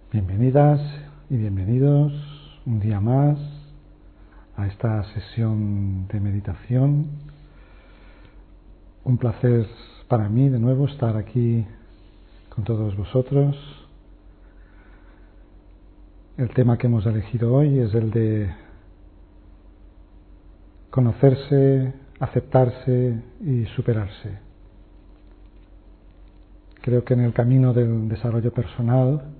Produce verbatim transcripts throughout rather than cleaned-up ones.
Bienvenidas y bienvenidos un día más a esta sesión de meditación. Un placer para mí de nuevo estar aquí con todos vosotros. El tema que hemos elegido hoy es el de conocerse, aceptarse y superarse. Creo que en el camino del desarrollo personal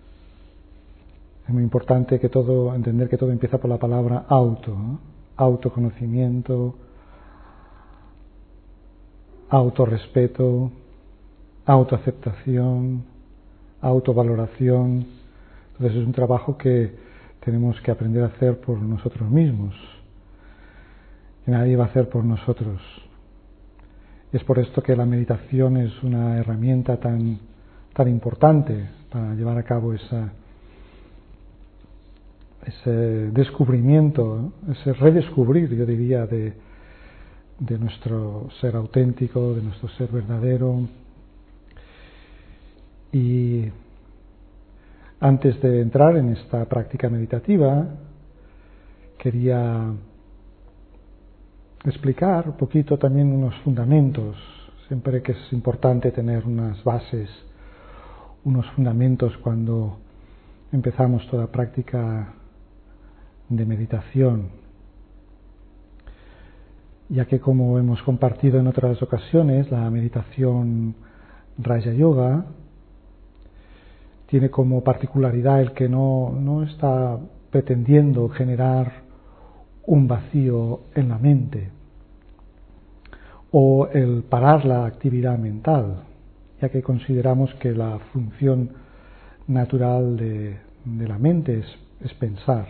es muy importante que todo, entender que todo empieza por la palabra auto, ¿no? Autoconocimiento, autorrespeto, autoaceptación, autovaloración. Entonces es un trabajo que tenemos que aprender a hacer por nosotros mismos, que nadie va a hacer por nosotros. Es por esto que la meditación es una herramienta tan, tan importante para llevar a cabo esa ese descubrimiento, ese redescubrir, yo diría, de, de nuestro ser auténtico, de nuestro ser verdadero. Y antes de entrar en esta práctica meditativa, quería explicar un poquito también unos fundamentos. Siempre que es importante tener unas bases, unos fundamentos cuando empezamos toda práctica de meditación, ya que, como hemos compartido en otras ocasiones, la meditación Raja Yoga tiene como particularidad el que no, no está pretendiendo generar un vacío en la mente o el parar la actividad mental, ya que consideramos que la función natural de, de la mente es, es pensar.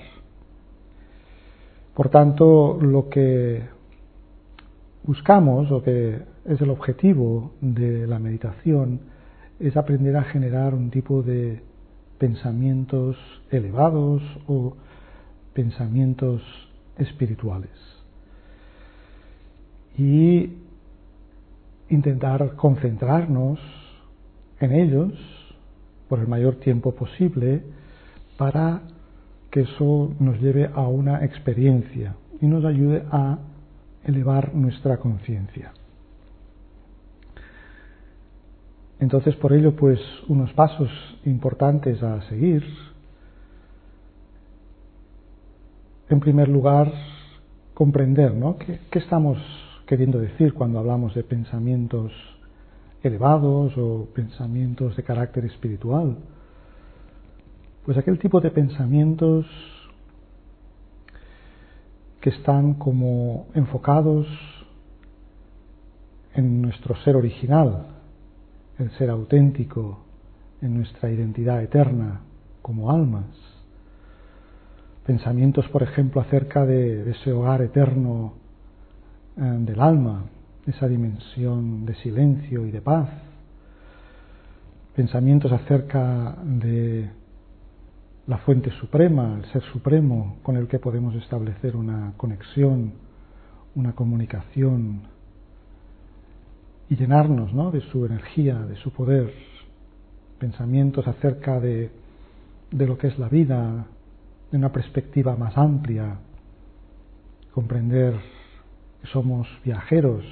Por tanto, lo que buscamos, lo que es el objetivo de la meditación, es aprender a generar un tipo de pensamientos elevados o pensamientos espirituales. Y intentar concentrarnos en ellos por el mayor tiempo posible para que eso nos lleve a una experiencia y nos ayude a elevar nuestra conciencia. Entonces, por ello, pues, unos pasos importantes a seguir. En primer lugar, comprender, ¿no? ¿Qué, qué estamos queriendo decir cuando hablamos de pensamientos elevados o pensamientos de carácter espiritual? Pues aquel tipo de pensamientos que están como enfocados en nuestro ser original, el ser auténtico, en nuestra identidad eterna como almas. Pensamientos, por ejemplo, acerca de, de ese hogar eterno eh, del alma, esa dimensión de silencio y de paz. Pensamientos acerca de la fuente suprema, el ser supremo con el que podemos establecer una conexión, una comunicación y llenarnos, ¿no?, de su energía, de su poder. Pensamientos acerca de, de lo que es la vida, de una perspectiva más amplia, comprender que somos viajeros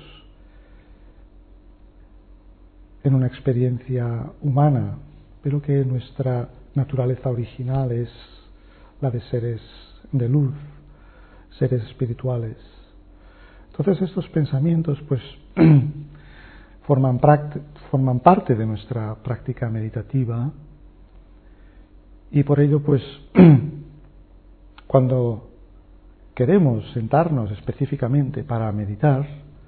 en una experiencia humana, pero que nuestra naturaleza original es la de seres de luz, seres espirituales. Entonces estos pensamientos pues forman, forman parte de nuestra práctica meditativa y por ello pues cuando queremos sentarnos específicamente para meditar,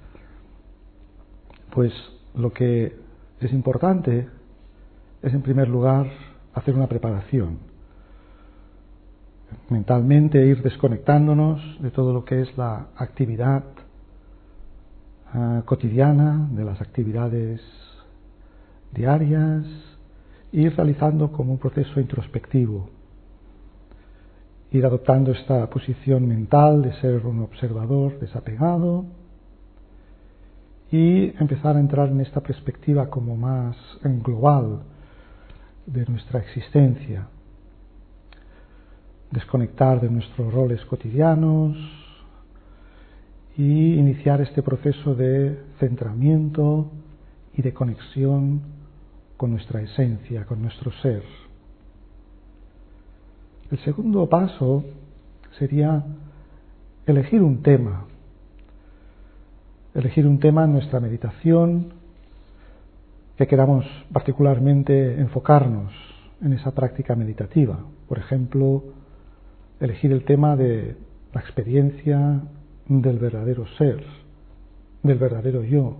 pues lo que es importante es en primer lugar hacer una preparación. Mentalmente ir desconectándonos de todo lo que es la actividad uh, cotidiana, de las actividades diarias, e ir realizando como un proceso introspectivo. Ir adoptando esta posición mental de ser un observador desapegado y empezar a entrar en esta perspectiva como más global de nuestra existencia, desconectar de nuestros roles cotidianos y iniciar este proceso de centramiento y de conexión con nuestra esencia, con nuestro ser. El segundo paso sería elegir un tema, elegir un tema en nuestra meditación que queramos particularmente enfocarnos en esa práctica meditativa. Por ejemplo, elegir el tema de la experiencia del verdadero ser, del verdadero yo,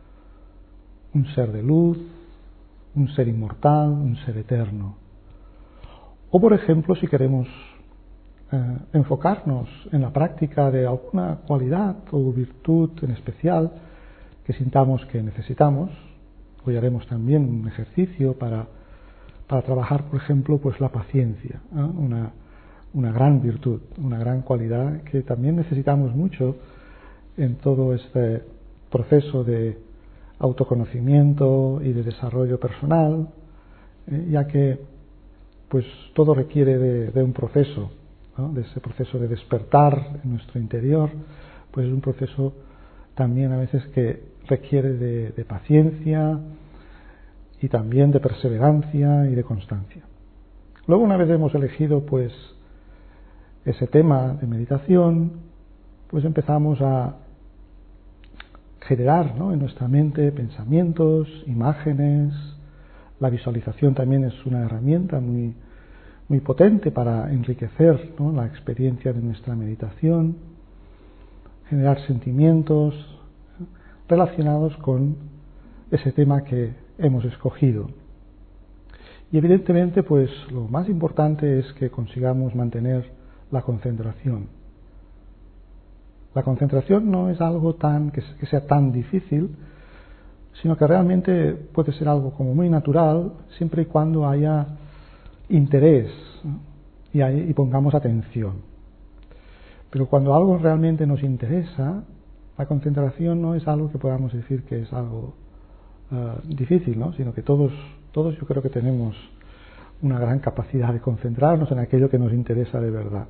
un ser de luz, un ser inmortal, un ser eterno. O, por ejemplo, si queremos eh, enfocarnos en la práctica de alguna cualidad o virtud en especial que sintamos que necesitamos, hoy haremos también un ejercicio para, para trabajar, por ejemplo, pues la paciencia, ¿eh? una, una gran virtud, una gran cualidad que también necesitamos mucho en todo este proceso de autoconocimiento y de desarrollo personal, eh, ya que pues todo requiere de, de un proceso, ¿no? De ese proceso de despertar en nuestro interior, pues es un proceso también a veces que requiere de, de paciencia y también de perseverancia y de constancia. Luego, una vez hemos elegido pues ese tema de meditación, pues empezamos a generar, ¿no?, en nuestra mente pensamientos, imágenes. La visualización también es una herramienta muy, muy potente para enriquecer, ¿no?, la experiencia de nuestra meditación, generar sentimientos relacionados con ese tema que hemos escogido. Y evidentemente, pues lo más importante es que consigamos mantener la concentración. La concentración no es algo tan que sea tan difícil, sino que realmente puede ser algo como muy natural, siempre y cuando haya interés, ¿no?, y, hay, y pongamos atención. Pero cuando algo realmente nos interesa, la concentración no es algo que podamos decir que es algo uh, difícil, ¿no?, sino que todos, todos yo creo que tenemos una gran capacidad de concentrarnos en aquello que nos interesa de verdad.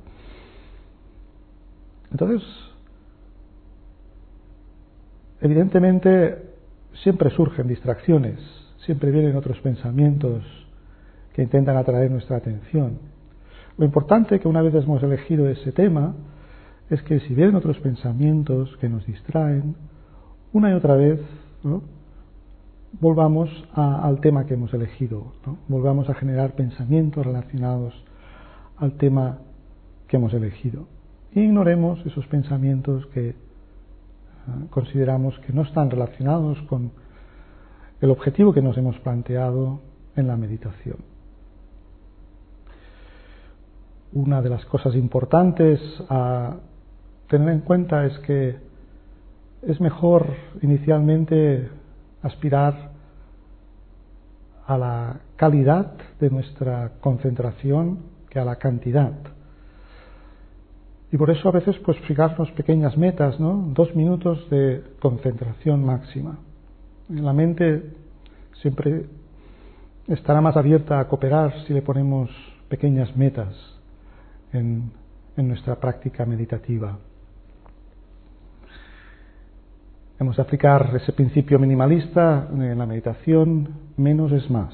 Entonces, evidentemente, siempre surgen distracciones, siempre vienen otros pensamientos que intentan atraer nuestra atención. Lo importante que una vez hemos elegido ese tema es que si vienen otros pensamientos que nos distraen, una y otra vez, ¿no?, volvamos a, al tema que hemos elegido, ¿no?, volvamos a generar pensamientos relacionados al tema que hemos elegido. E ignoremos esos pensamientos que consideramos que no están relacionados con el objetivo que nos hemos planteado en la meditación. Una de las cosas importantes a tener en cuenta es que es mejor inicialmente aspirar a la calidad de nuestra concentración que a la cantidad. Y por eso a veces pues fijarnos pequeñas metas, ¿no? Dos minutos de concentración máxima. La mente siempre estará más abierta a cooperar si le ponemos pequeñas metas en, en nuestra práctica meditativa. Hemos de aplicar ese principio minimalista en la meditación: menos es más.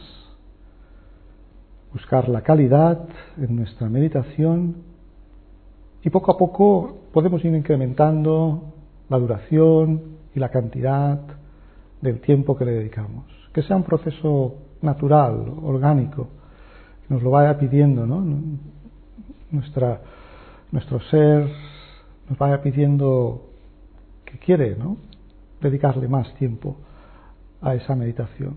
Buscar la calidad en nuestra meditación. Y poco a poco podemos ir incrementando la duración y la cantidad del tiempo que le dedicamos. Que sea un proceso natural, orgánico, que nos lo vaya pidiendo, ¿no?, Nuestra, nuestro ser nos vaya pidiendo que quiere, ¿no?, dedicarle más tiempo a esa meditación.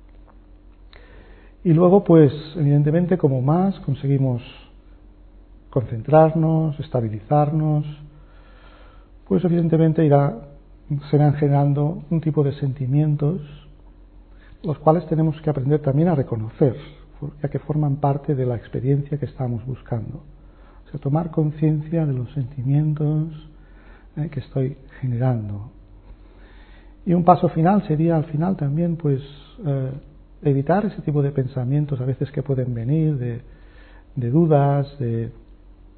Y luego, pues, evidentemente, como más conseguimos concentrarnos, estabilizarnos, pues evidentemente irá, se irán generando un tipo de sentimientos, los cuales tenemos que aprender también a reconocer, ya que forman parte de la experiencia que estamos buscando. O sea, tomar conciencia de los sentimientos eh, que estoy generando. Y un paso final sería, al final también, pues, eh, evitar ese tipo de pensamientos a veces que pueden venir, de, de dudas, de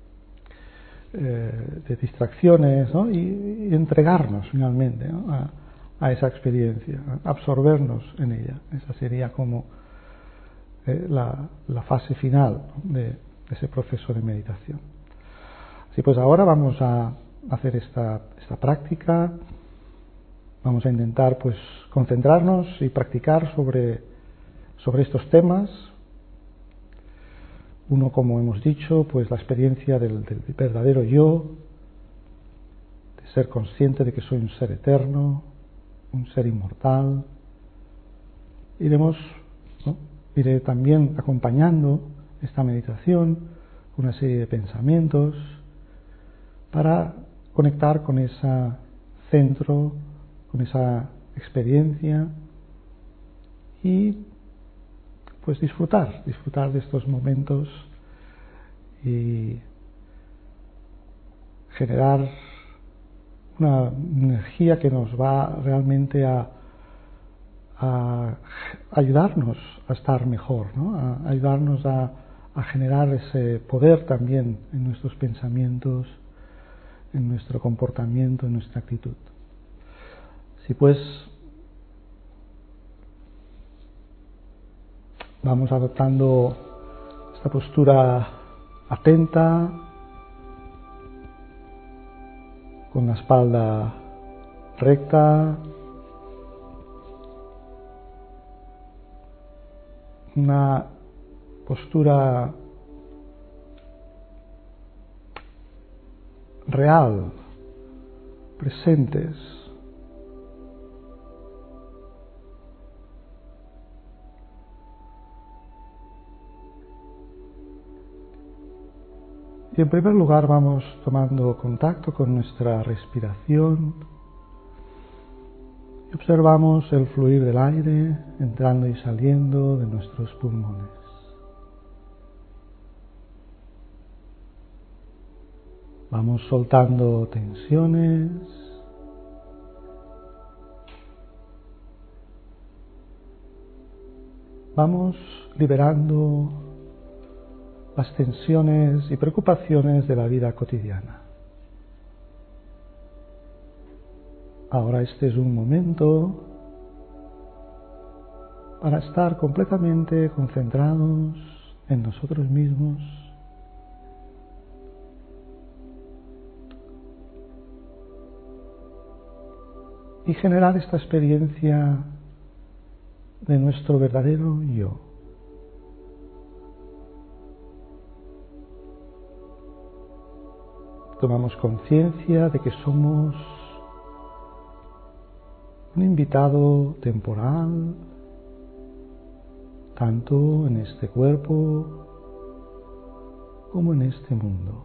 eh, de distracciones, ¿no? y, y entregarnos finalmente, ¿no? a, a esa experiencia, absorbernos en ella. Esa sería como eh, la, la fase final, ¿no? de, de ese proceso de meditación. Así pues, ahora vamos a hacer esta, esta práctica. Vamos a intentar pues concentrarnos y practicar sobre, sobre estos temas. Uno, como hemos dicho, pues la experiencia del, del verdadero yo, de ser consciente de que soy un ser eterno, un ser inmortal. Iremos, ¿no? Iré también acompañando esta meditación con una serie de pensamientos para conectar con ese centro, con esa experiencia y pues disfrutar, disfrutar de estos momentos y generar una energía que nos va realmente a, a ayudarnos a estar mejor, ¿no? A ayudarnos a, a generar ese poder también en nuestros pensamientos, en nuestro comportamiento, en nuestra actitud. Si pues vamos adoptando esta postura atenta, con la espalda recta, una postura real, presentes. Y en primer lugar vamos tomando contacto con nuestra respiración y observamos el fluir del aire entrando y saliendo de nuestros pulmones. Vamos soltando tensiones, vamos liberando las tensiones y preocupaciones de la vida cotidiana. Ahora este es un momento para estar completamente concentrados en nosotros mismos, y generar esta experiencia de nuestro verdadero yo. Tomamos conciencia de que somos un invitado temporal, tanto en este cuerpo como en este mundo.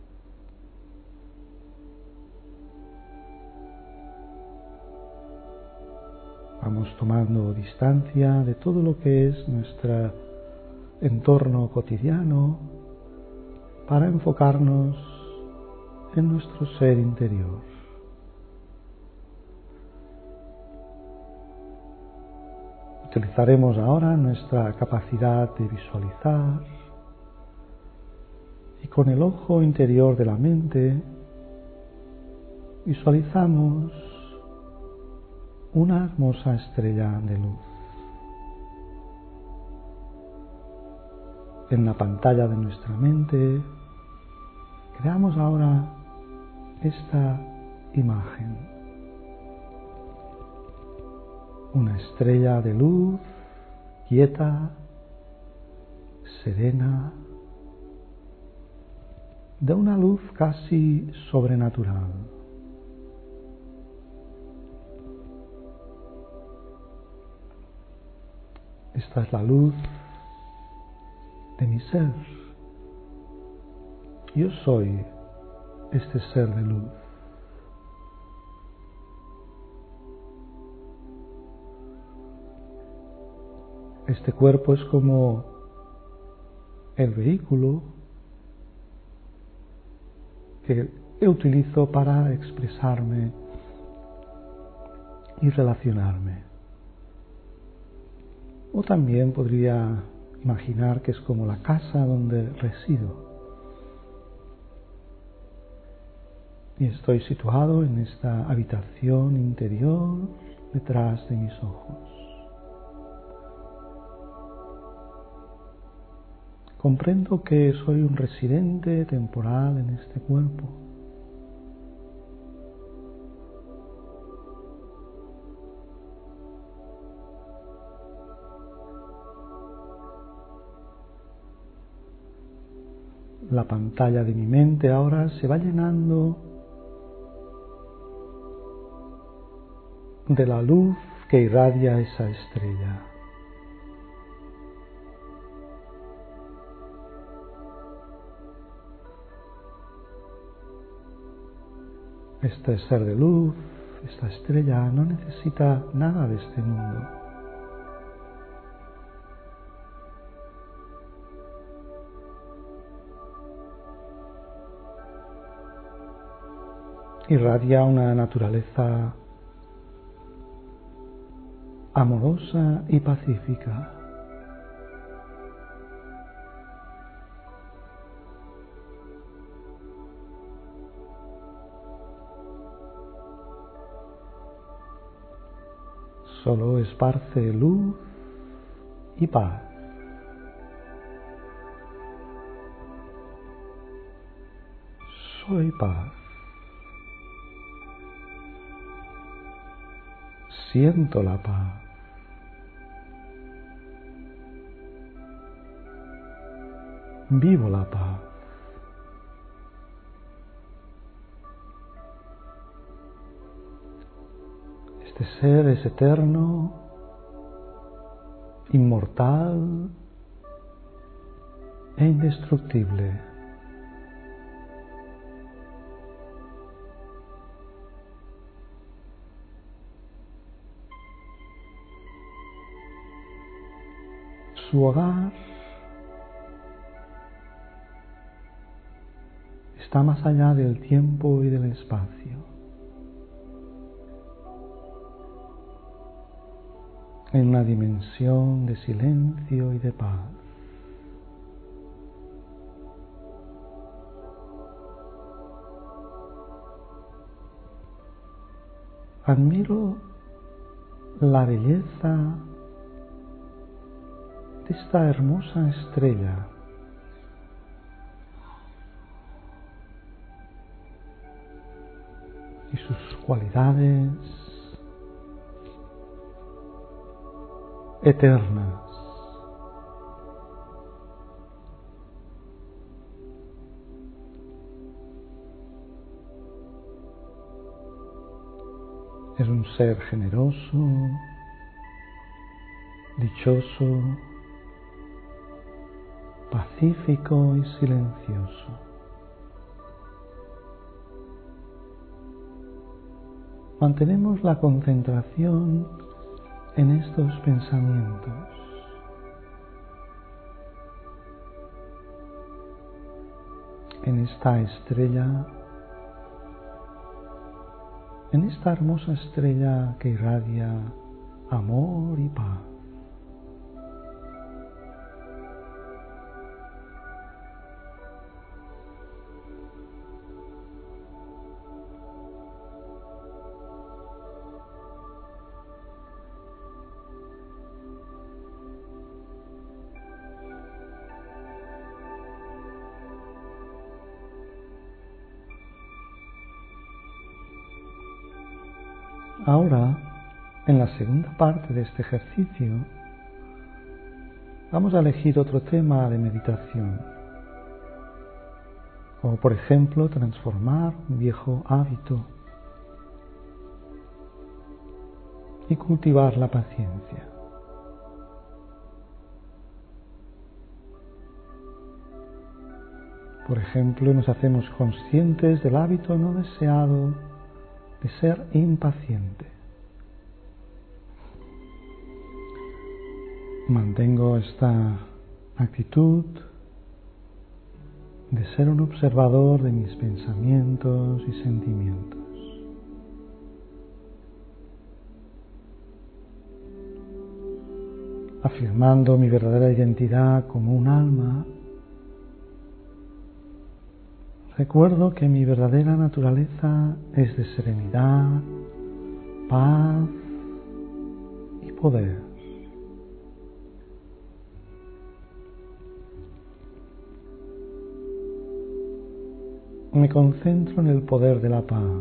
Vamos tomando distancia de todo lo que es nuestro entorno cotidiano para enfocarnos en nuestro ser interior. Utilizaremos ahora nuestra capacidad de visualizar y con el ojo interior de la mente visualizamos una hermosa estrella de luz. En la pantalla de nuestra mente creamos ahora esta imagen. Una estrella de luz quieta, serena, de una luz casi sobrenatural. Esta es la luz de mi ser. Yo soy este ser de luz. Este cuerpo es como el vehículo que yo utilizo para expresarme y relacionarme. O también podría imaginar que es como la casa donde resido. Y estoy situado en esta habitación interior detrás de mis ojos. Comprendo que soy un residente temporal en este cuerpo. La pantalla de mi mente ahora se va llenando de la luz que irradia esa estrella. Este ser de luz, esta estrella, no necesita nada de este mundo. Irradia una naturaleza amorosa y pacífica. Solo esparce luz y paz. Soy paz. Siento la paz. Vivo la paz. Este ser es eterno, inmortal e indestructible. Su hogar está más allá del tiempo y del espacio. En una dimensión de silencio y de paz. Admiro la belleza de esta hermosa estrella. Y sus cualidades eternas. Es un ser generoso, dichoso, pacífico y silencioso. Mantenemos la concentración en estos pensamientos. En esta estrella, en esta hermosa estrella que irradia amor y paz. Ahora, en la segunda parte de este ejercicio, vamos a elegir otro tema de meditación, como por ejemplo transformar un viejo hábito y cultivar la paciencia. Por ejemplo, nos hacemos conscientes del hábito no deseado de ser impaciente. Mantengo esta actitud de ser un observador de mis pensamientos y sentimientos. Afirmando mi verdadera identidad como un alma, Recuerdo que mi verdadera naturaleza es de serenidad, paz y poder. Me concentro en el poder de la paz.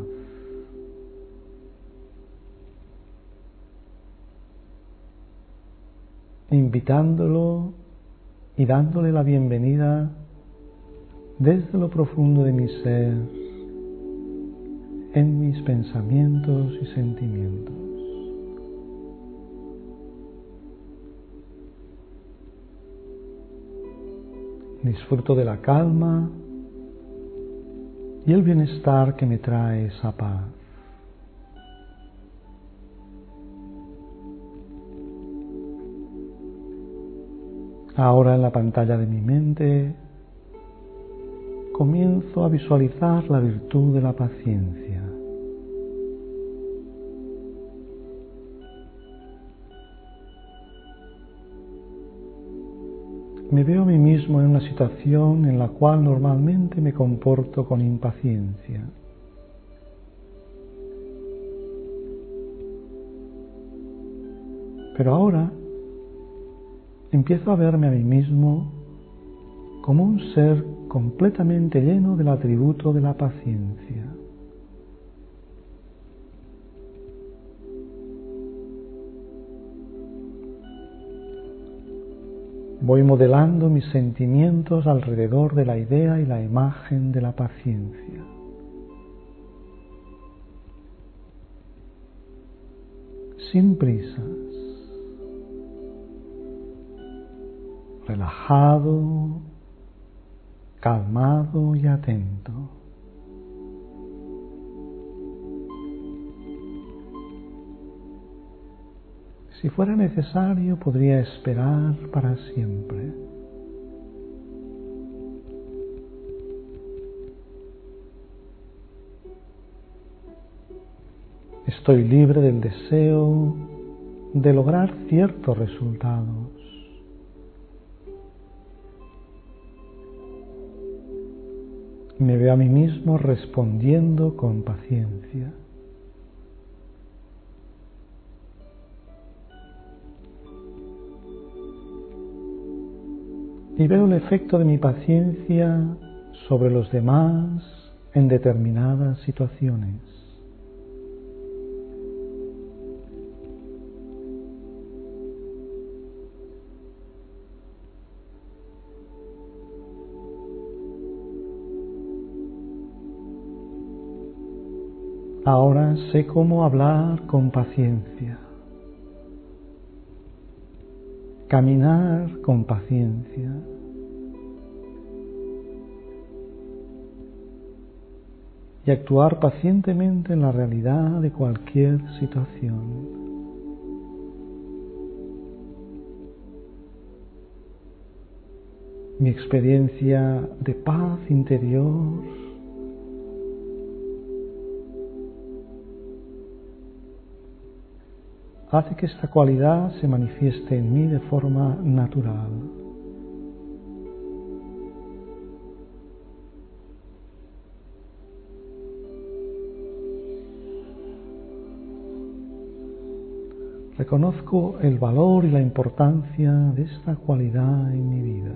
Invitándolo y dándole la bienvenida desde lo profundo de mi ser, en mis pensamientos y sentimientos. Disfruto de la calma y el bienestar que me trae esa paz. Ahora en la pantalla de mi mente comienzo a visualizar la virtud de la paciencia. Me veo a mí mismo en una situación en la cual normalmente me comporto con impaciencia. Pero ahora empiezo a verme a mí mismo como un ser completamente lleno del atributo de la paciencia. Voy modelando mis sentimientos alrededor de la idea y la imagen de la paciencia. Sin prisas, relajado, calmado y atento. Si fuera necesario, podría esperar para siempre. Estoy libre del deseo de lograr ciertos resultados. Me veo a mí mismo respondiendo con paciencia. Y veo el efecto de mi paciencia sobre los demás en determinadas situaciones. Ahora sé cómo hablar con paciencia, caminar con paciencia, y actuar pacientemente en la realidad de cualquier situación. Mi experiencia de paz interior hace que esta cualidad se manifieste en mí de forma natural. Reconozco el valor y la importancia de esta cualidad en mi vida.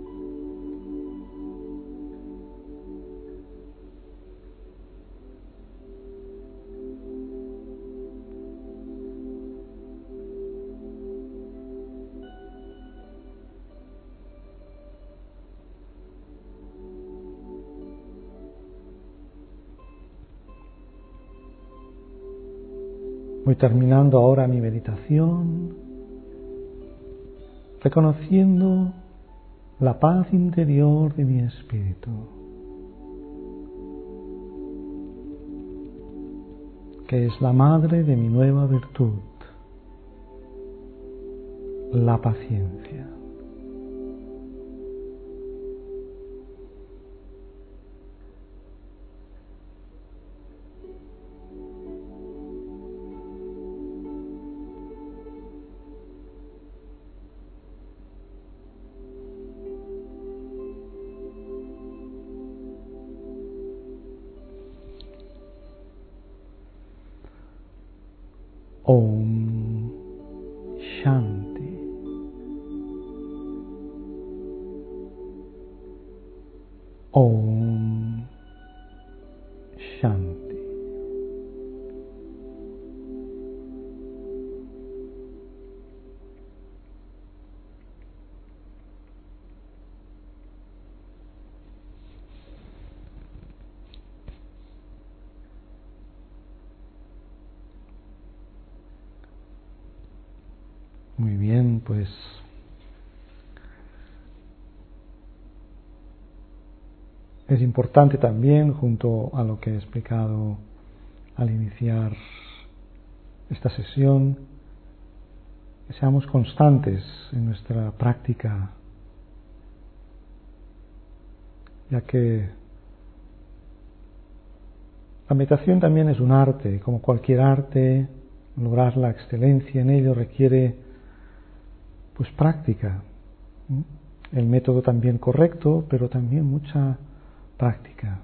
Voy terminando ahora mi meditación, reconociendo la paz interior de mi espíritu, que es la madre de mi nueva virtud, la paciencia. Om Shanti. Om Shanti. Muy bien, pues es importante también, junto a lo que he explicado al iniciar esta sesión, que seamos constantes en nuestra práctica, ya que la meditación también es un arte, como cualquier arte. Lograr la excelencia en ello requiere pues práctica, el método también correcto, pero también mucha práctica.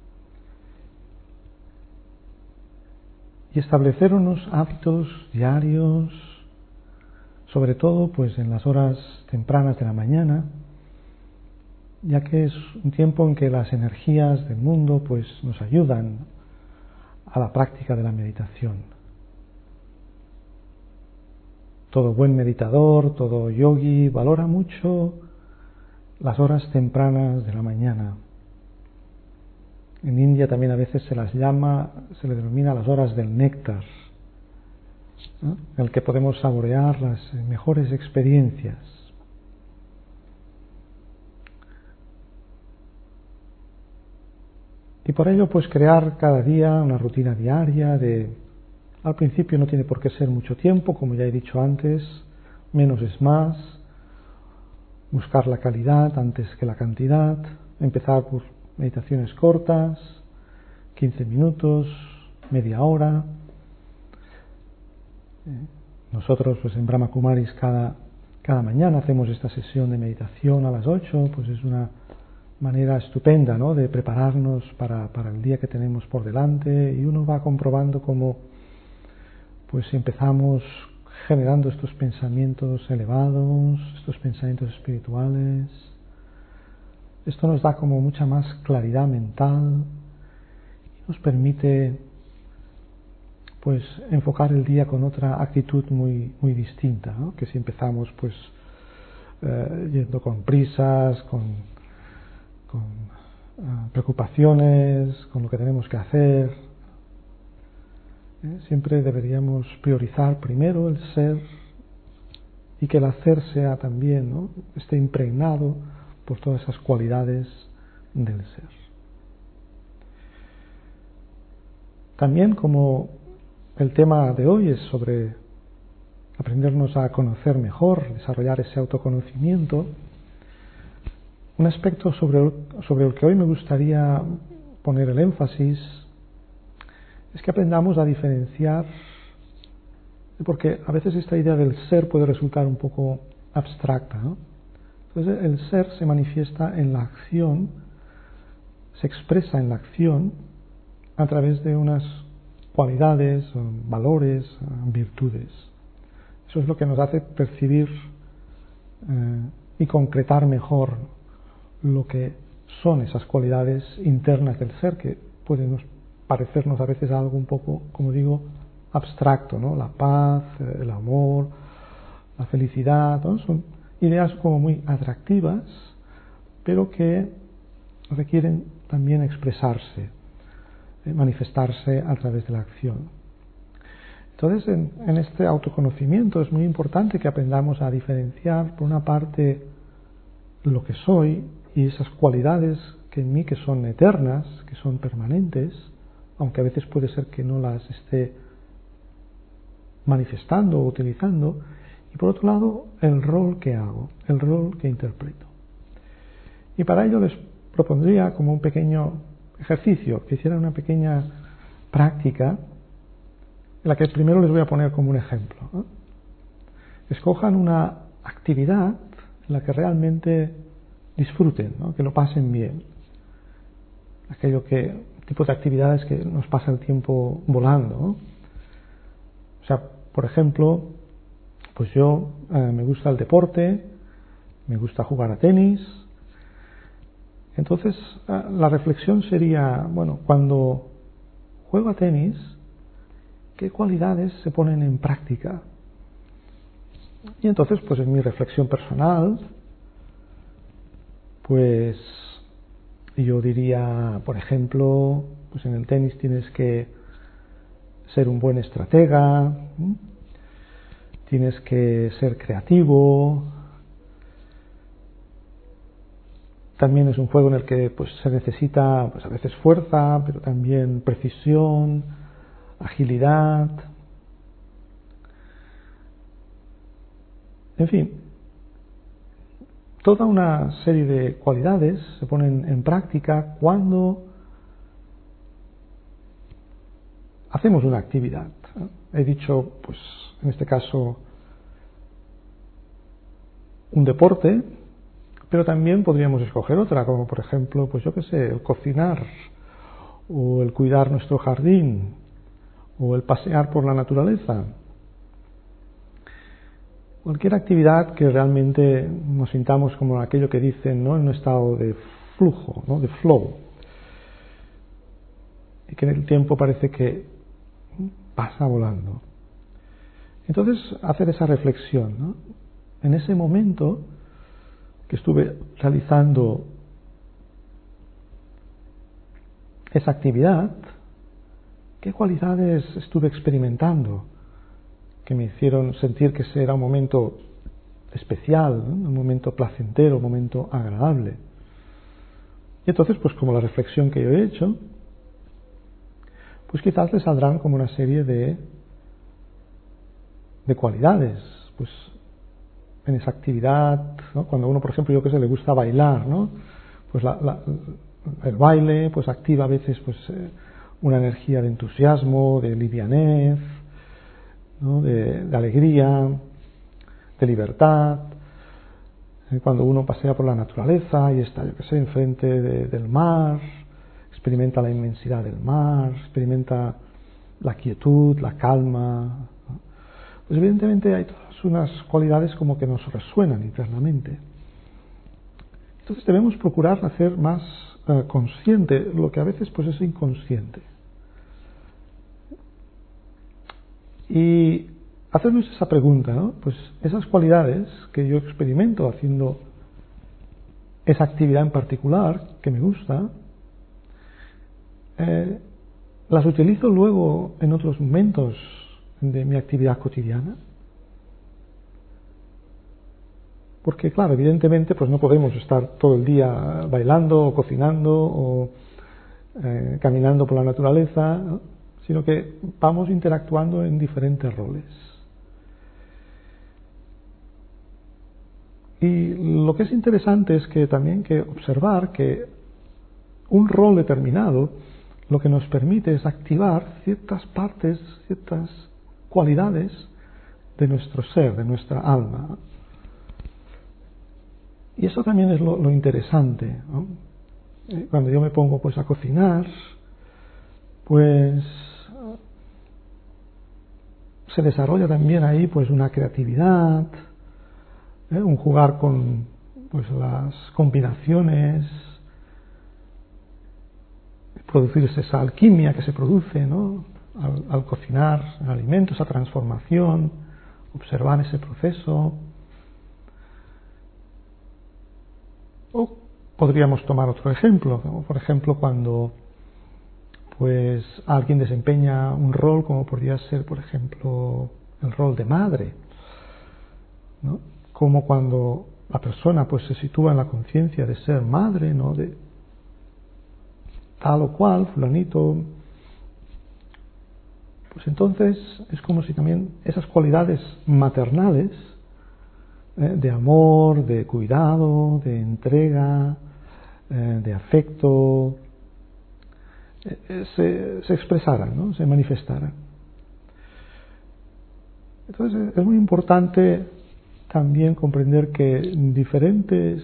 Y establecer unos hábitos diarios, sobre todo pues en las horas tempranas de la mañana, ya que es un tiempo en que las energías del mundo pues nos ayudan a la práctica de la meditación. Todo buen meditador, todo yogi valora mucho las horas tempranas de la mañana. En India también a veces se las llama, se le denomina las horas del néctar, ¿no?, en el que podemos saborear las mejores experiencias. Y por ello, pues crear cada día una rutina diaria de, al principio no tiene por qué ser mucho tiempo, como ya he dicho antes, menos es más, buscar la calidad antes que la cantidad, empezar por meditaciones cortas, quince minutos, media hora. Nosotros pues en Brahma Kumaris cada, cada mañana hacemos esta sesión de meditación a las ocho, pues es una manera estupenda, ¿no?, de prepararnos para, para el día que tenemos por delante, y uno va comprobando cómo pues empezamos generando estos pensamientos elevados, estos pensamientos espirituales. Esto nos da como mucha más claridad mental y nos permite pues enfocar el día con otra actitud muy muy distinta, ¿no?, que si empezamos pues eh, yendo con prisas, con, con uh, preocupaciones, con lo que tenemos que hacer. ¿Eh? Siempre deberíamos priorizar primero el ser, y que el hacer sea también, ¿no?, esté impregnado por todas esas cualidades del ser. También, como el tema de hoy es sobre aprendernos a conocer mejor, desarrollar ese autoconocimiento, un aspecto sobre el, sobre el que hoy me gustaría poner el énfasis es que aprendamos a diferenciar, porque a veces esta idea del ser puede resultar un poco abstracta, ¿no? Entonces el ser se manifiesta en la acción, se expresa en la acción a través de unas cualidades, valores, virtudes. Eso es lo que nos hace percibir eh, y concretar mejor lo que son esas cualidades internas del ser, que pueden parecernos a veces algo un poco, como digo, abstracto, ¿no? La paz, el amor, la felicidad, ¿no? Son ideas como muy atractivas, pero que requieren también expresarse, eh, manifestarse a través de la acción. Entonces, en, en este autoconocimiento es muy importante que aprendamos a diferenciar, por una parte, lo que soy y esas cualidades que en mí que son eternas, que son permanentes, aunque a veces puede ser que no las esté manifestando o utilizando, y por otro lado, el rol que hago, el rol que interpreto. Y para ello les propondría como un pequeño ejercicio, que hicieran una pequeña práctica, en la que primero les voy a poner como un ejemplo, ¿no? Escojan una actividad en la que realmente disfruten, ¿no?, que lo pasen bien. Aquello que, tipo de actividades que nos pasa el tiempo volando, ¿no? O sea, por ejemplo, pues yo eh, me gusta el deporte, me gusta jugar a tenis. Entonces, eh, la reflexión sería, bueno, cuando juego a tenis, ¿qué cualidades se ponen en práctica? Y entonces, pues en mi reflexión personal, pues yo diría, por ejemplo, pues en el tenis tienes que ser un buen estratega, ¿sí? Tienes que ser creativo. También es un juego en el que pues se necesita pues a veces fuerza, pero también precisión, agilidad. En fin, toda una serie de cualidades se ponen en práctica cuando hacemos una actividad. He dicho, pues, en este caso, un deporte, pero también podríamos escoger otra, como por ejemplo, pues yo qué sé, el cocinar, o el cuidar nuestro jardín, o el pasear por la naturaleza. Cualquier actividad que realmente nos sintamos como aquello que dicen, ¿no?, en un estado de flujo, ¿no?, de flow, y que en el tiempo parece que pasa volando. Entonces, hacer esa reflexión, ¿no? En ese momento que estuve realizando esa actividad, ¿qué cualidades estuve experimentando que me hicieron sentir que ese era un momento especial, ¿no?, un momento placentero, un momento agradable? Y entonces, pues como la reflexión que yo he hecho, pues quizás le saldrán como una serie de, de cualidades, pues en esa actividad, ¿no? Cuando uno, por ejemplo, yo que sé, le gusta bailar, ¿no?, pues la, la, el baile pues activa a veces pues eh, una energía de entusiasmo, de livianez, ¿no?, de, de alegría, de libertad. Cuando uno pasea por la naturaleza y está, yo que sé, enfrente de, del mar, experimenta la inmensidad del mar, experimenta la quietud, la calma, ¿no? Pues evidentemente hay todas unas cualidades como que nos resuenan internamente. Entonces debemos procurar hacer más eh, consciente lo que a veces pues es inconsciente. Y hacernos esa pregunta, ¿no? Pues esas cualidades que yo experimento haciendo esa actividad en particular que me gusta, eh, las utilizo luego en otros momentos de mi actividad cotidiana. Porque claro, evidentemente pues no podemos estar todo el día bailando o cocinando o eh, caminando por la naturaleza, ¿no?, sino que vamos interactuando en diferentes roles. Y lo que es interesante es que también que observar que un rol determinado lo que nos permite es activar ciertas partes, ciertas cualidades de nuestro ser, de nuestra alma. Y eso también es lo, lo interesante, ¿no? Cuando yo me pongo pues a cocinar, pues se desarrolla también ahí pues una creatividad, ¿eh?, un jugar con pues las combinaciones, producirse esa alquimia que se produce, ¿no?, al, al cocinar alimentos, esa transformación, observar ese proceso. O podríamos tomar otro ejemplo, como por ejemplo cuando pues alguien desempeña un rol como podría ser, por ejemplo, el rol de madre, ¿no? Como cuando la persona pues se sitúa en la conciencia de ser madre, ¿no?, de tal o cual, fulanito, pues entonces es como si también esas cualidades maternales, ¿eh?, de amor, de cuidado, de entrega, eh, de afecto, eh, se, se expresaran, ¿no?, se manifestaran. Entonces es muy importante también comprender que diferentes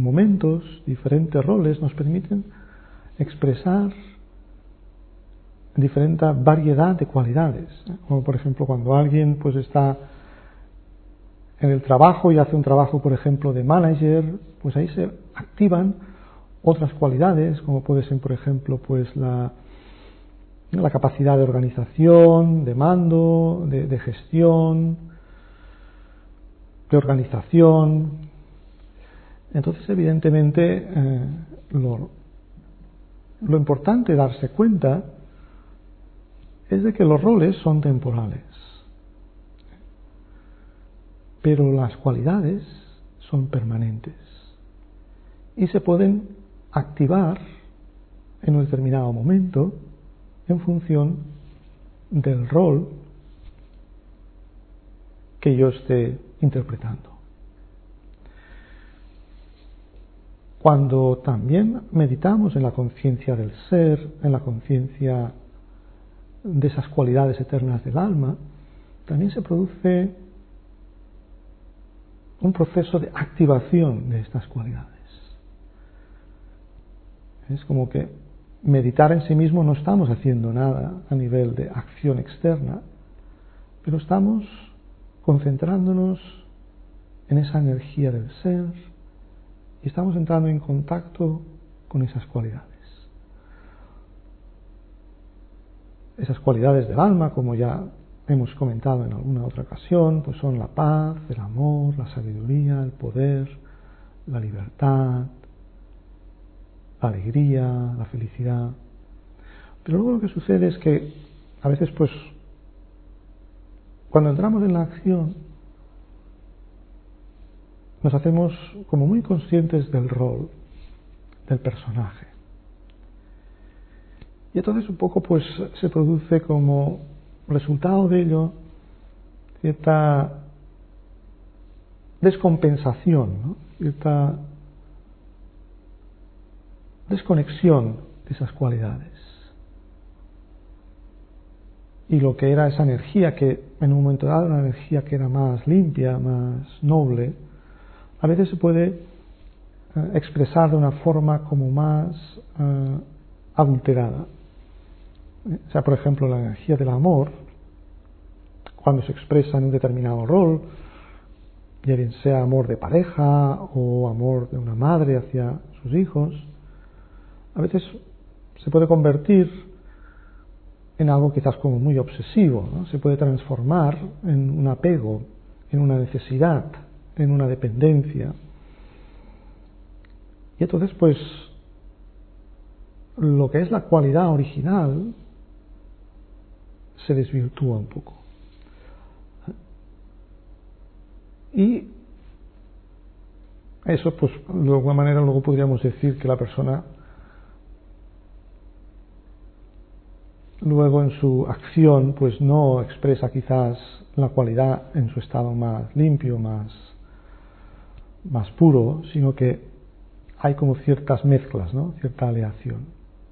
momentos, diferentes roles nos permiten expresar diferente variedad de cualidades, ¿eh? Como por ejemplo cuando alguien pues está en el trabajo y hace un trabajo, por ejemplo, de manager, pues ahí se activan otras cualidades, como puede ser, por ejemplo, pues la, la capacidad de organización, de mando, de, de gestión, de organización. Entonces, evidentemente, eh, lo, lo importante darse cuenta es de que los roles son temporales, pero las cualidades son permanentes y se pueden activar en un determinado momento en función del rol que yo esté interpretando. Cuando también meditamos en la conciencia del ser, en la conciencia de esas cualidades eternas del alma, también se produce un proceso de activación de estas cualidades. Es como que meditar en sí mismo no estamos haciendo nada a nivel de acción externa, pero estamos concentrándonos en esa energía del ser y estamos entrando en contacto con esas cualidades. Esas cualidades del alma, como ya hemos comentado en alguna otra ocasión, pues son la paz, el amor, la sabiduría, el poder, la libertad, la alegría, la felicidad. Pero luego lo que sucede es que a veces, pues, cuando entramos en la acción, nos hacemos como muy conscientes del rol, del personaje. Y entonces un poco, pues, se produce como resultado de ello cierta descompensación, ¿no? Cierta desconexión de esas cualidades. Y lo que era esa energía, que en un momento dado era una energía que era más limpia, más noble, a veces se puede eh, expresar de una forma como más eh, adulterada. O sea, por ejemplo, la energía del amor, cuando se expresa en un determinado rol, ya bien sea amor de pareja o amor de una madre hacia sus hijos, a veces se puede convertir en algo quizás como muy obsesivo, ¿no? Se puede transformar en un apego, en una necesidad, en una dependencia. Y entonces, pues, lo que es la cualidad original se desvirtúa un poco. Y eso, pues, de alguna manera luego podríamos decir que la persona luego en su acción pues no expresa quizás la cualidad en su estado más limpio, más, más puro, sino que hay como ciertas mezclas, ¿no? Cierta aleación.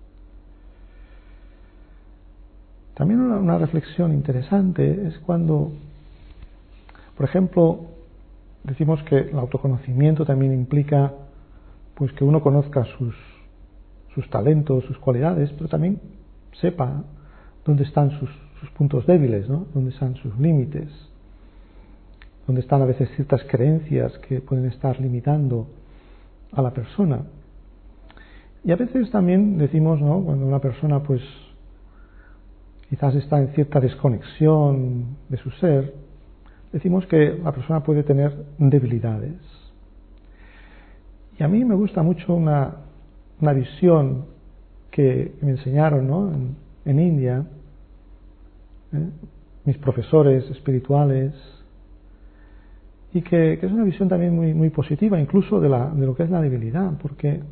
También una, una reflexión interesante es cuando, por ejemplo, decimos que el autoconocimiento también implica pues que uno conozca sus, sus talentos, sus cualidades, pero también sepa dónde están sus, sus puntos débiles, ¿no? Dónde están sus límites, dónde están a veces ciertas creencias que pueden estar limitando a la persona. Y a veces también decimos, ¿no? Cuando una persona pues quizás está en cierta desconexión de su ser, decimos que la persona puede tener debilidades. Y a mí me gusta mucho una, una visión que me enseñaron, ¿no? en, en India, ¿eh? mis profesores espirituales, y que, que es una visión también muy, muy positiva, incluso de, la, de lo que es la debilidad, porque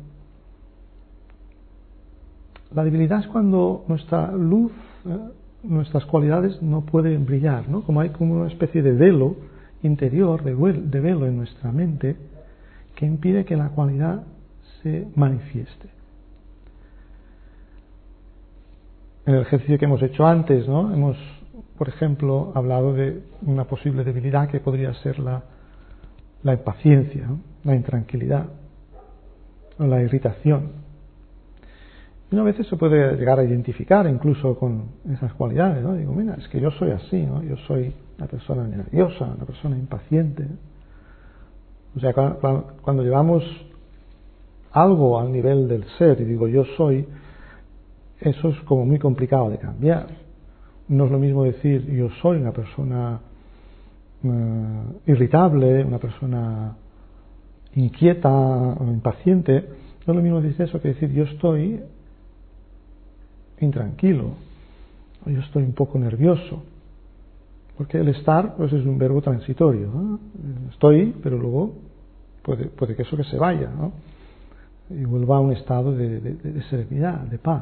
la debilidad es cuando nuestra luz, ¿eh? nuestras cualidades no pueden brillar, ¿no? Como hay como una especie de velo interior, de, de velo en nuestra mente, que impide que la cualidad se manifieste. En el ejercicio que hemos hecho antes, ¿no? Hemos, por ejemplo, hablado de una posible debilidad que podría ser la, la impaciencia, ¿no? La intranquilidad o la irritación. Y uno a veces se puede llegar a identificar incluso con esas cualidades, ¿no? Digo, mira, es que yo soy así, ¿no? Yo soy una persona nerviosa, una persona impaciente. O sea, cuando, cuando llevamos algo al nivel del ser y digo yo soy, eso es como muy complicado de cambiar. No es lo mismo decir yo soy una persona uh, irritable, una persona inquieta o impaciente. No es lo mismo decir eso que decir yo estoy intranquilo, o yo estoy un poco nervioso, porque el estar pues es un verbo transitorio, ¿no? Estoy, pero luego puede, puede que eso que se vaya, ¿no? Y vuelva a un estado de, de, de serenidad, de paz.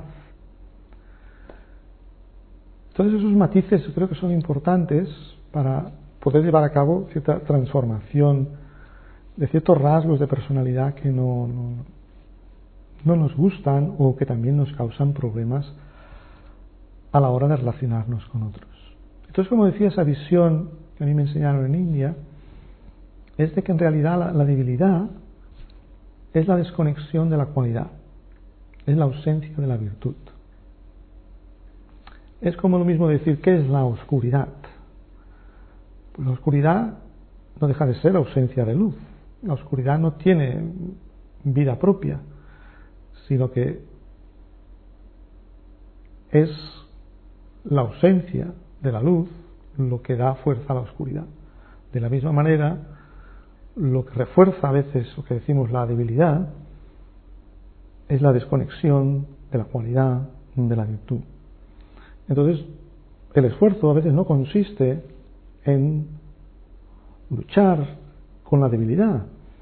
Entonces esos matices creo que son importantes para poder llevar a cabo cierta transformación de ciertos rasgos de personalidad que no, no, no nos gustan o que también nos causan problemas a la hora de relacionarnos con otros. Entonces, como decía, esa visión que a mí me enseñaron en India es de que en realidad la, la debilidad es la desconexión de la cualidad, es la ausencia de la virtud. Es como lo mismo decir, ¿qué es la oscuridad? Pues la oscuridad no deja de ser ausencia de luz. La oscuridad no tiene vida propia, sino que es la ausencia de la luz lo que da fuerza a la oscuridad. De la misma manera, lo que refuerza a veces lo que decimos la debilidad es la desconexión de la cualidad, de la virtud. Entonces, el esfuerzo a veces no consiste en luchar con la debilidad,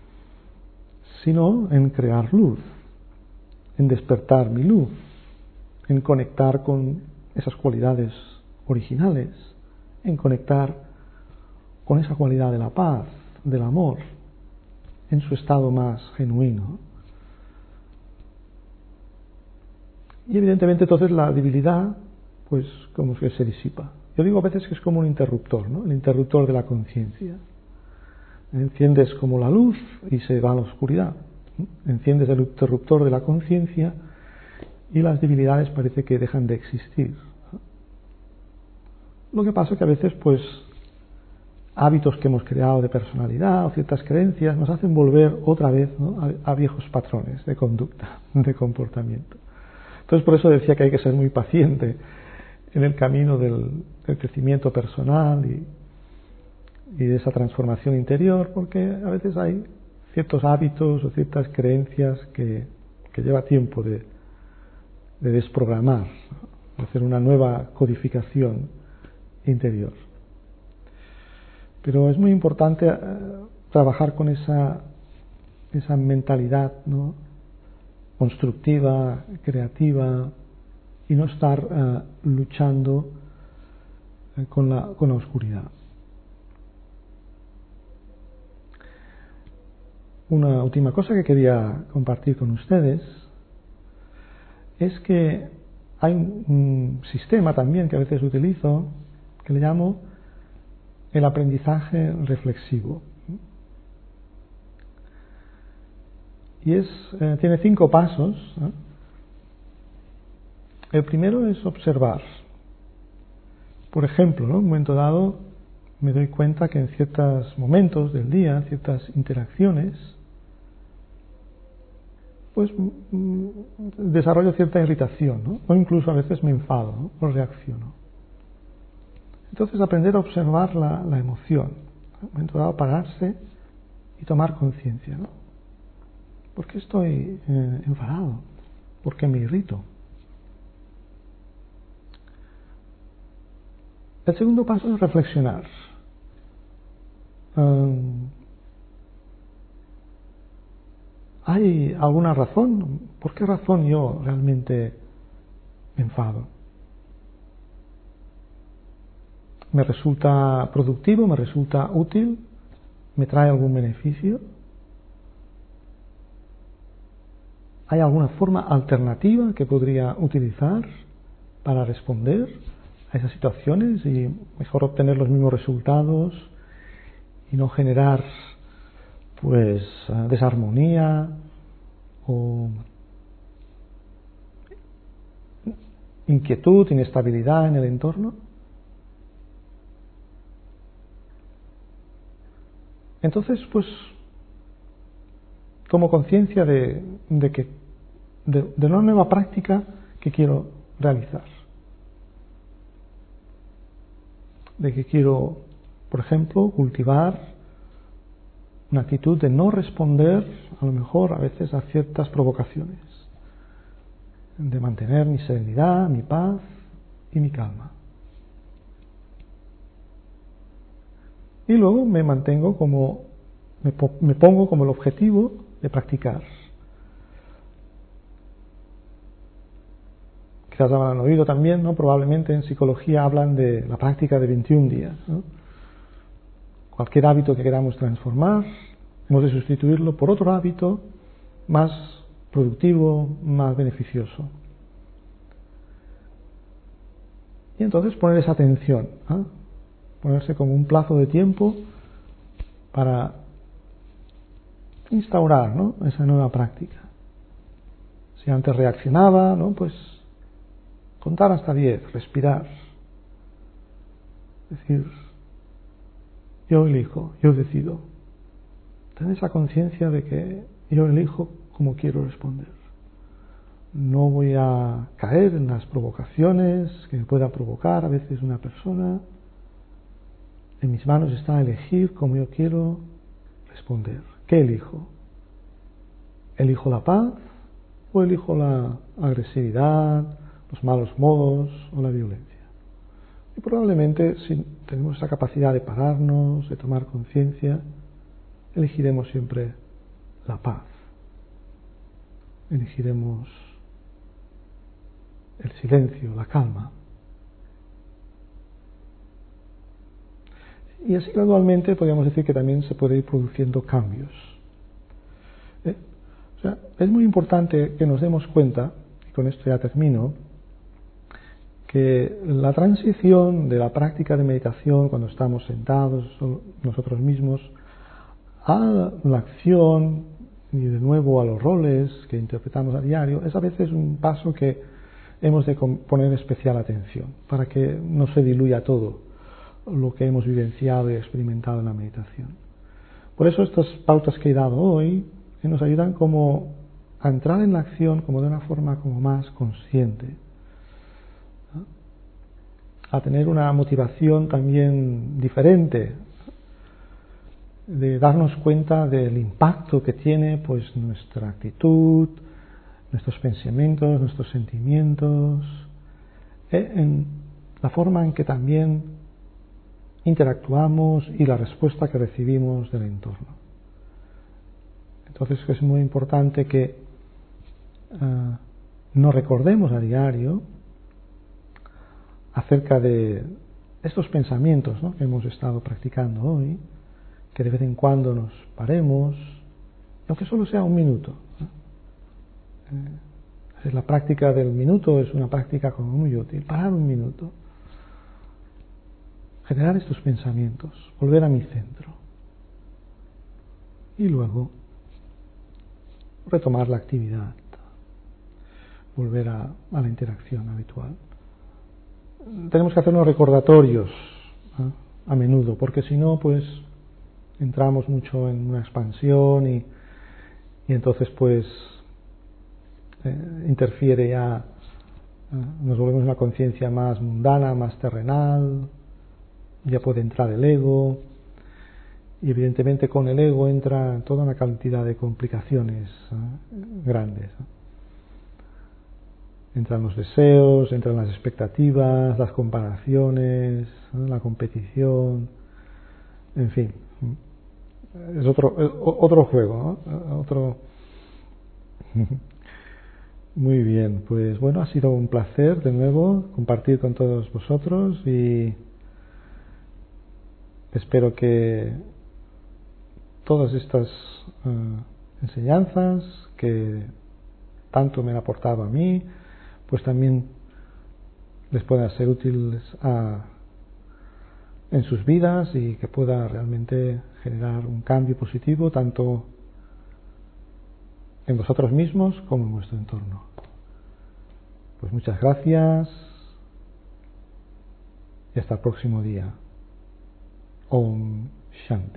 sino en crear luz, en despertar mi luz, en conectar con esas cualidades originales, en conectar con esa cualidad de la paz, del amor, en su estado más genuino. Y evidentemente entonces la debilidad, pues como que se disipa. Yo digo a veces que es como un interruptor, ¿no? El interruptor de la conciencia. Enciendes como la luz y se va a la oscuridad. Enciendes el interruptor de la conciencia y las debilidades parece que dejan de existir. Lo que pasa es que a veces, pues, hábitos que hemos creado de personalidad o ciertas creencias nos hacen volver otra vez, ¿no?, a, a viejos patrones de conducta, de comportamiento. Entonces, por eso decía que hay que ser muy paciente en el camino del, del crecimiento personal y, y de esa transformación interior, porque a veces hay ciertos hábitos o ciertas creencias que, que lleva tiempo de, de desprogramar, de hacer una nueva codificación interior. Pero es muy importante uh, trabajar con esa, esa mentalidad, ¿no?, constructiva, creativa, y no estar uh, luchando uh, con, la, con la oscuridad. Una última cosa que quería compartir con ustedes es que hay un, un sistema también que a veces utilizo que le llamo el aprendizaje reflexivo. Y es, eh, tiene cinco pasos, ¿eh? El primero es observar. Por ejemplo, ¿no?, en un momento dado me doy cuenta que en ciertos momentos del día, ciertas interacciones, pues mm, desarrollo cierta irritación, ¿no?, o incluso a veces me enfado, ¿no?, o reacciono. Entonces, aprender a observar la, la emoción, en un momento dado pararse y tomar conciencia, ¿no? ¿Por qué estoy eh, enfadado? ¿Por qué me irrito? El segundo paso es reflexionar. Um, ¿Hay alguna razón? ¿Por qué razón yo realmente me enfado? ¿Me resulta productivo? ¿Me resulta útil? ¿Me trae algún beneficio? ¿Hay alguna forma alternativa que podría utilizar para responder a esas situaciones y mejor obtener los mismos resultados y no generar, pues, desarmonía o inquietud, inestabilidad en el entorno. Entonces, pues, tomo conciencia de, de que de, de una nueva práctica que quiero realizar. De que quiero, por ejemplo, cultivar una actitud de no responder, a lo mejor, a veces a ciertas provocaciones. De mantener mi serenidad, mi paz y mi calma. Y luego me mantengo como, me, me pongo como el objetivo de practicar. Quizás habrán oído también, ¿no? Probablemente en psicología hablan de la práctica de veintiún días, ¿no? Cualquier hábito que queramos transformar, hemos de sustituirlo por otro hábito más productivo, más beneficioso. Y entonces poner esa atención, ¿eh? Ponerse como un plazo de tiempo para instaurar, ¿no? Esa nueva práctica. Si antes reaccionaba, ¿no? Pues contar hasta diez, respirar. Es decir, yo elijo, yo decido. Tener esa conciencia de que yo elijo cómo quiero responder. No voy a caer en las provocaciones que me pueda provocar a veces una persona. En mis manos está elegir cómo yo quiero responder. ¿Qué elijo? ¿Elijo la paz o elijo la agresividad, los malos modos o la violencia? Y probablemente, si tenemos esa capacidad de pararnos, de tomar conciencia, elegiremos siempre la paz. Elegiremos el silencio, la calma. Y así gradualmente podríamos decir que también se puede ir produciendo cambios. ¿Eh? O sea, es muy importante que nos demos cuenta, y con esto ya termino, que la transición de la práctica de meditación cuando estamos sentados nosotros mismos a la acción y de nuevo a los roles que interpretamos a diario es a veces un paso que hemos de poner especial atención para que no se diluya todo lo que hemos vivenciado y experimentado en la meditación. Por eso estas pautas que he dado hoy que nos ayudan como a entrar en la acción como de una forma como más consciente, ¿no? A tener una motivación también diferente, de darnos cuenta del impacto que tiene pues nuestra actitud, nuestros pensamientos, nuestros sentimientos, eh, en la forma en que también interactuamos y la respuesta que recibimos del entorno. Entonces es muy importante que uh, nos recordemos a diario acerca de estos pensamientos, ¿no? que hemos estado practicando hoy, que de vez en cuando nos paremos, aunque solo sea un minuto. ¿no? Eh, la práctica del minuto es una práctica como muy útil. Parar un minuto. Generar estos pensamientos, volver a mi centro y luego retomar la actividad, volver a, a la interacción habitual. Tenemos que hacernos recordatorios ¿eh? a menudo, porque si no, pues entramos mucho en una expansión y, y entonces pues eh, interfiere ya, eh, nos volvemos una conciencia más mundana, más terrenal. Ya puede entrar el ego y evidentemente con el ego entra toda una cantidad de complicaciones ¿eh? grandes. ¿no? Entran los deseos, entran las expectativas, las comparaciones, ¿no? la competición, en fin, es otro es otro juego, ¿no? otro. Muy bien, pues bueno, ha sido un placer de nuevo compartir con todos vosotros y espero que todas estas uh, enseñanzas que tanto me han aportado a mí, pues también les puedan ser útiles a, en sus vidas y que pueda realmente generar un cambio positivo tanto en vosotros mismos como en vuestro entorno. Pues muchas gracias y hasta el próximo día. Om Shanti.